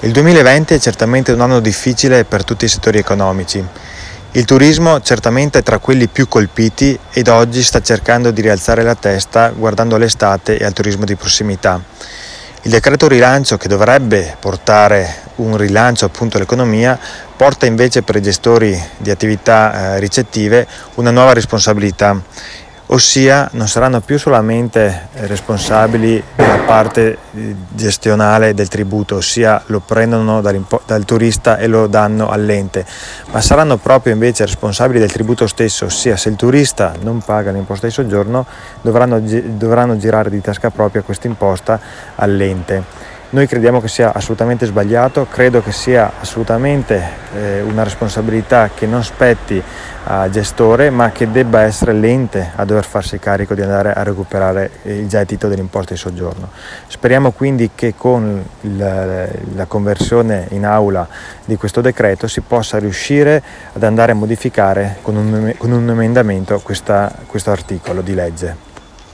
Il 2020 è certamente un anno difficile per tutti i settori economici. Il turismo certamente è tra quelli più colpiti ed oggi sta cercando di rialzare la testa guardando all'estate e al turismo di prossimità. Il decreto rilancio, che dovrebbe portare un rilancio appunto all'economia, porta invece per i gestori di attività ricettive una nuova responsabilità, ossia non saranno più solamente responsabili della parte gestionale del tributo, ossia lo prendono dal turista e lo danno all'ente, ma saranno proprio invece responsabili del tributo stesso, ossia se il turista non paga l'imposta di soggiorno dovranno girare di tasca propria questa imposta all'ente. Noi crediamo che sia assolutamente sbagliato, credo che sia assolutamente una responsabilità che non spetti al gestore, ma che debba essere l'ente a dover farsi carico di andare a recuperare il gettito dell'imposta di soggiorno. Speriamo quindi che con la conversione in aula di questo decreto si possa riuscire ad andare a modificare con un emendamento questo articolo di legge.